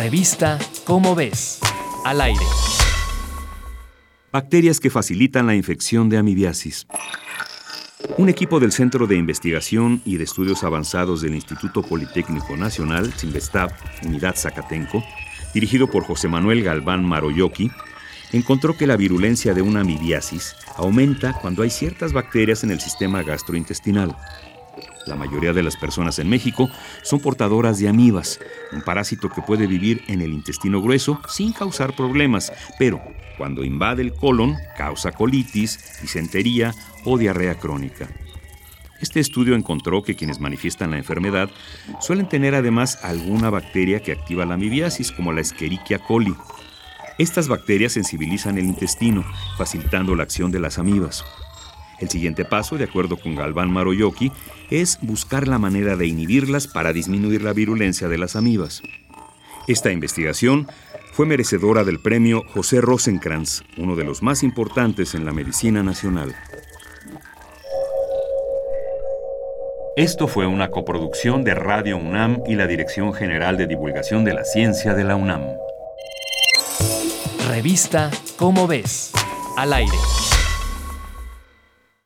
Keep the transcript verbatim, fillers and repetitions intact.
Revista Cómo Ves, al aire. Bacterias que facilitan la infección de amibiasis. Un equipo del Centro de Investigación y de Estudios Avanzados del Instituto Politécnico Nacional, Cinvestav, Unidad Zacatenco, dirigido por José Manuel Galván Maroyoki, encontró que la virulencia de una amibiasis aumenta cuando hay ciertas bacterias en el sistema gastrointestinal. La mayoría de las personas en México son portadoras de amibas, un parásito que puede vivir en el intestino grueso sin causar problemas, pero cuando invade el colon causa colitis, disentería o diarrea crónica. Este estudio encontró que quienes manifiestan la enfermedad suelen tener además alguna bacteria que activa la amibiasis, como la Escherichia coli. Estas bacterias sensibilizan el intestino, facilitando la acción de las amibas. El siguiente paso, de acuerdo con Galván Maroyoki, es buscar la manera de inhibirlas para disminuir la virulencia de las amibas. Esta investigación fue merecedora del premio José Rosenkrantz, uno de los más importantes en la medicina nacional. Esto fue una coproducción de Radio UNAM y la Dirección General de Divulgación de la Ciencia de la UNAM. Revista Cómo Ves, al aire.